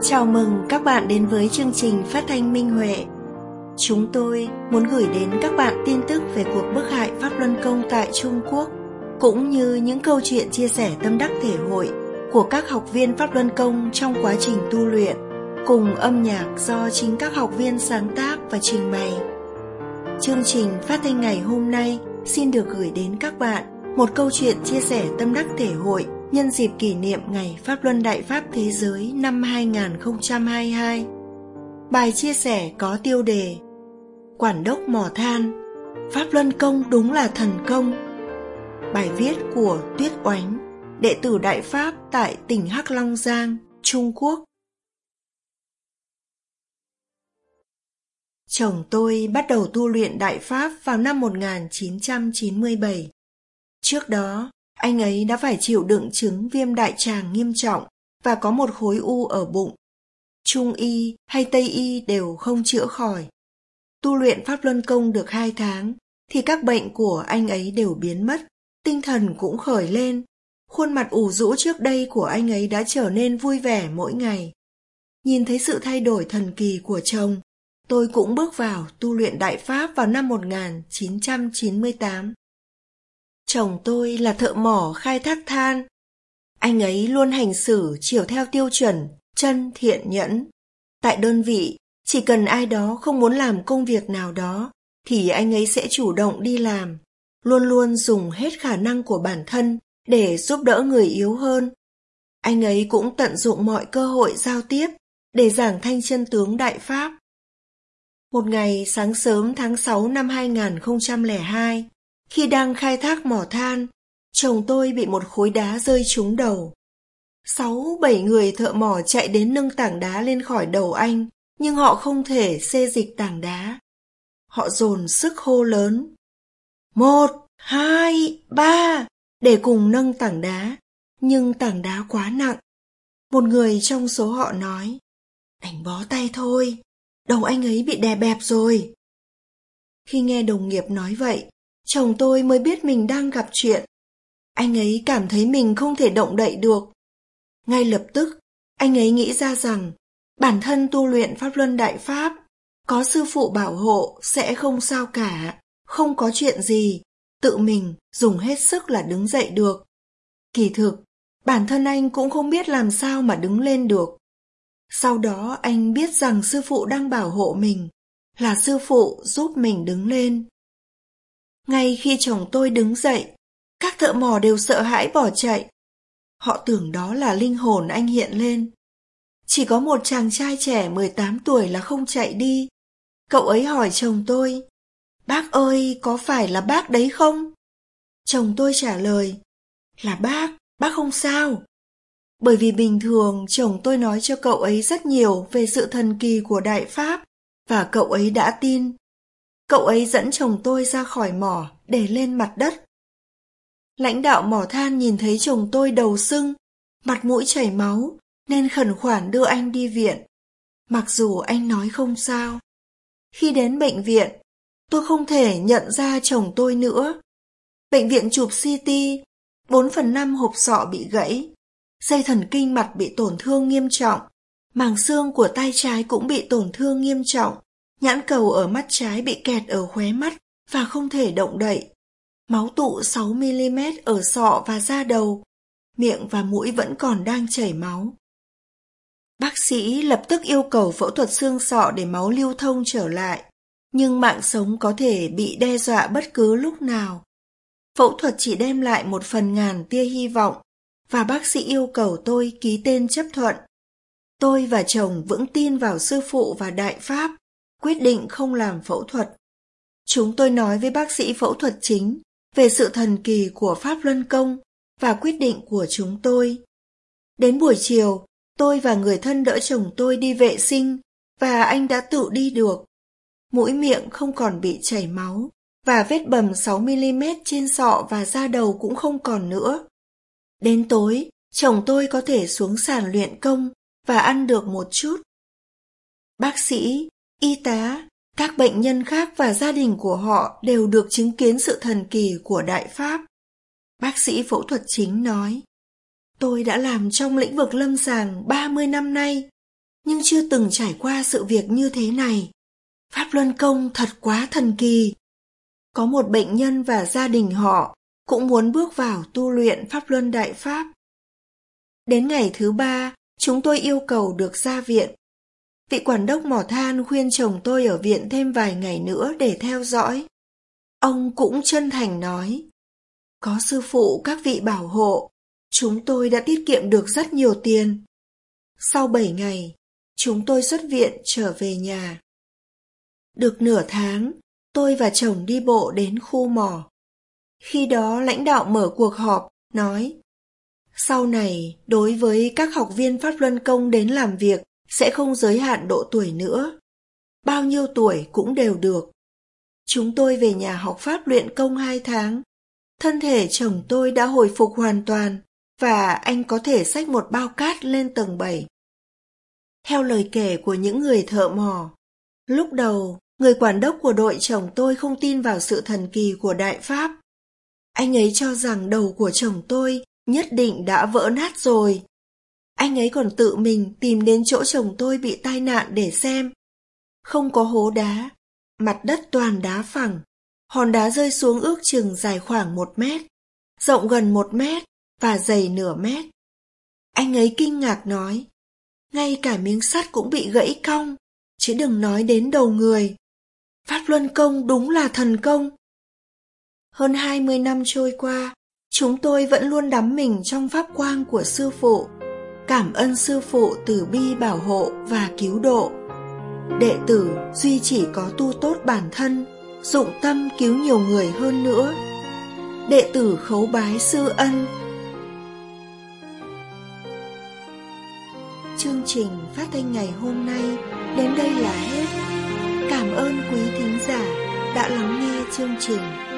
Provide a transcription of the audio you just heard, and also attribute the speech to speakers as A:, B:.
A: Chào mừng các bạn đến với chương trình phát thanh Minh Huệ. Chúng tôi muốn gửi đến các bạn tin tức về cuộc bức hại Pháp Luân Công tại Trung Quốc, cũng như những câu chuyện chia sẻ tâm đắc thể hội của các học viên Pháp Luân Công trong quá trình tu luyện, cùng âm nhạc do chính các học viên sáng tác và trình bày. Chương trình phát thanh ngày hôm nay xin được gửi đến các bạn một câu chuyện chia sẻ tâm đắc thể hội nhân dịp kỷ niệm Ngày Pháp Luân Đại Pháp Thế Giới năm 2022. Bài chia sẻ có tiêu đề Quản đốc mỏ than, Pháp Luân Công đúng là thần công. Bài viết của Tuyết Oánh, đệ tử Đại Pháp tại tỉnh Hắc Long Giang, Trung Quốc. Chồng tôi bắt đầu tu luyện Đại Pháp vào năm 1997. Trước đó, anh ấy đã phải chịu đựng chứng viêm đại tràng nghiêm trọng và có một khối u ở bụng. Trung y hay Tây y đều không chữa khỏi. Tu luyện Pháp Luân Công được 2 tháng thì các bệnh của anh ấy đều biến mất, tinh thần cũng khởi lên. Khuôn mặt ủ rũ trước đây của anh ấy đã trở nên vui vẻ mỗi ngày. Nhìn thấy sự thay đổi thần kỳ của chồng, tôi cũng bước vào tu luyện Đại Pháp vào năm 1998. Chồng tôi là thợ mỏ khai thác than. Anh ấy luôn hành xử chiều theo tiêu chuẩn chân thiện nhẫn. Tại đơn vị, chỉ cần ai đó không muốn làm công việc nào đó, thì anh ấy sẽ chủ động đi làm, luôn luôn dùng hết khả năng của bản thân để giúp đỡ người yếu hơn. Anh ấy cũng tận dụng mọi cơ hội giao tiếp để giảng thanh chân tướng Đại Pháp. Một ngày sáng sớm tháng 6 năm 2002, khi đang khai thác mỏ than, chồng tôi bị một khối đá rơi trúng đầu. 6-7 người thợ mỏ chạy đến nâng tảng đá lên khỏi đầu anh, nhưng họ không thể xê dịch tảng đá. Họ dồn sức hô lớn 1, 2, 3 để cùng nâng tảng đá, nhưng tảng đá quá nặng. Một người trong số họ nói, đành bó tay thôi, đầu anh ấy bị đè bẹp rồi. Khi nghe đồng nghiệp nói vậy, chồng tôi mới biết mình đang gặp chuyện. Anh ấy cảm thấy mình không thể động đậy được. Ngay lập tức, anh ấy nghĩ ra rằng bản thân tu luyện Pháp Luân Đại Pháp, có sư phụ bảo hộ sẽ không sao cả, không có chuyện gì, tự mình dùng hết sức là đứng dậy được. Kỳ thực, bản thân anh cũng không biết làm sao mà đứng lên được. Sau đó anh biết rằng sư phụ đang bảo hộ mình, là sư phụ giúp mình đứng lên. Ngay khi chồng tôi đứng dậy, các thợ mỏ đều sợ hãi bỏ chạy. Họ tưởng đó là linh hồn anh hiện lên. Chỉ có một chàng trai trẻ 18 tuổi là không chạy đi. Cậu ấy hỏi chồng tôi, bác ơi, có phải là bác đấy không? Chồng tôi trả lời, là bác không sao. Bởi vì bình thường chồng tôi nói cho cậu ấy rất nhiều về sự thần kỳ của Đại Pháp, và cậu ấy đã tin. Cậu ấy dẫn chồng tôi ra khỏi mỏ để lên mặt đất. Lãnh đạo mỏ than nhìn thấy chồng tôi đầu sưng, mặt mũi chảy máu, nên khẩn khoản đưa anh đi viện, mặc dù anh nói không sao. Khi đến bệnh viện, tôi không thể nhận ra chồng tôi nữa. Bệnh viện chụp CT, 4/5 hộp sọ bị gãy, dây thần kinh mặt bị tổn thương nghiêm trọng, màng xương của tay trái cũng bị tổn thương nghiêm trọng, nhãn cầu ở mắt trái bị kẹt ở khóe mắt và không thể động đậy. Máu tụ 6mm ở sọ và da đầu, miệng và mũi vẫn còn đang chảy máu. Bác sĩ lập tức yêu cầu phẫu thuật xương sọ để máu lưu thông trở lại, nhưng mạng sống có thể bị đe dọa bất cứ lúc nào. Phẫu thuật chỉ đem lại 1/1000 tia hy vọng, và bác sĩ yêu cầu tôi ký tên chấp thuận. Tôi và chồng vững tin vào sư phụ và Đại Pháp, quyết định không làm phẫu thuật. Chúng tôi nói với bác sĩ phẫu thuật chính về sự thần kỳ của Pháp Luân Công và quyết định của chúng tôi. Đến buổi chiều, tôi và người thân đỡ chồng tôi đi vệ sinh và anh đã tự đi được. Mũi miệng không còn bị chảy máu và vết bầm 6mm trên sọ và da đầu cũng không còn nữa. Đến tối, chồng tôi có thể xuống sàn luyện công và ăn được một chút. Bác sĩ, y tá, các bệnh nhân khác và gia đình của họ đều được chứng kiến sự thần kỳ của Đại Pháp. Bác sĩ phẫu thuật chính nói, tôi đã làm trong lĩnh vực lâm sàng 30 năm nay. nhưng chưa từng trải qua sự việc như thế này. Pháp Luân Công thật quá thần kỳ. Có một bệnh nhân và gia đình họ cũng muốn bước vào tu luyện Pháp Luân Đại Pháp. Đến ngày thứ 3, chúng tôi yêu cầu được ra viện. Vị quản đốc mỏ than khuyên chồng tôi ở viện thêm vài ngày nữa để theo dõi. Ông cũng chân thành nói, có sư phụ các vị bảo hộ, chúng tôi đã tiết kiệm được rất nhiều tiền. Sau 7 ngày, chúng tôi xuất viện trở về nhà. Được nửa tháng, tôi và chồng đi bộ đến khu mỏ. Khi đó lãnh đạo mở cuộc họp, nói, sau này đối với các học viên Pháp Luân Công đến làm việc sẽ không giới hạn độ tuổi nữa. Bao nhiêu tuổi cũng đều được. Chúng tôi về nhà học Pháp luyện công 2 tháng. Thân thể chồng tôi đã hồi phục hoàn toàn và anh có thể xách một bao cát lên tầng 7. Theo lời kể của những người thợ mỏ, lúc đầu người quản đốc của đội chồng tôi không tin vào sự thần kỳ của Đại Pháp. Anh ấy cho rằng đầu của chồng tôi nhất định đã vỡ nát rồi. Anh ấy còn tự mình tìm đến chỗ chồng tôi bị tai nạn để xem. Không có hố đá, mặt đất toàn đá phẳng. Hòn đá rơi xuống ước chừng dài khoảng 1 mét, rộng gần 1 mét và dày nửa mét. Anh ấy kinh ngạc nói, ngay cả miếng sắt cũng bị gãy cong, chứ đừng nói đến đầu người. Pháp Luân Công đúng là thần công. Hơn 20 năm trôi qua, chúng tôi vẫn luôn đắm mình trong pháp quang của sư phụ. Cảm ơn sư phụ từ bi bảo hộ và cứu độ. Đệ tử duy chỉ có tu tốt bản thân, dụng tâm cứu nhiều người hơn nữa. Đệ tử khấu bái sư ân. Chương trình phát thanh ngày hôm nay đến đây là hết. Cảm ơn quý thính giả đã lắng nghe chương trình.